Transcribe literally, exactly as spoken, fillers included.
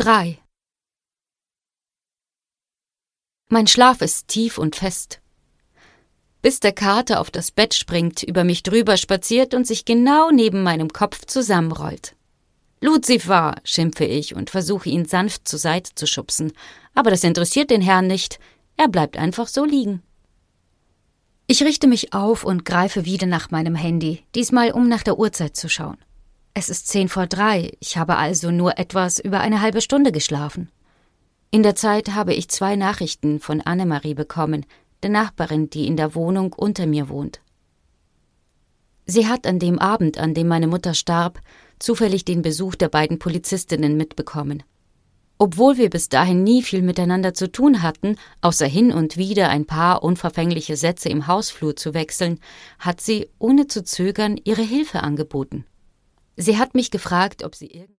drei. Mein Schlaf ist tief und fest. Bis der Kater auf das Bett springt, über mich drüber spaziert und sich genau neben meinem Kopf zusammenrollt. »Luzifer«, schimpfe ich und versuche ihn sanft zur Seite zu schubsen. Aber das interessiert den Herrn nicht. Er bleibt einfach so liegen. Ich richte mich auf und greife wieder nach meinem Handy, diesmal um nach der Uhrzeit zu schauen. Es ist zehn vor drei, ich habe also nur etwas über eine halbe Stunde geschlafen. In der Zeit habe ich zwei Nachrichten von Annemarie bekommen, der Nachbarin, die in der Wohnung unter mir wohnt. Sie hat an dem Abend, an dem meine Mutter starb, zufällig den Besuch der beiden Polizistinnen mitbekommen. Obwohl wir bis dahin nie viel miteinander zu tun hatten, außer hin und wieder ein paar unverfängliche Sätze im Hausflur zu wechseln, hat sie, ohne zu zögern, ihre Hilfe angeboten. Sie hat mich gefragt, ob sie irgend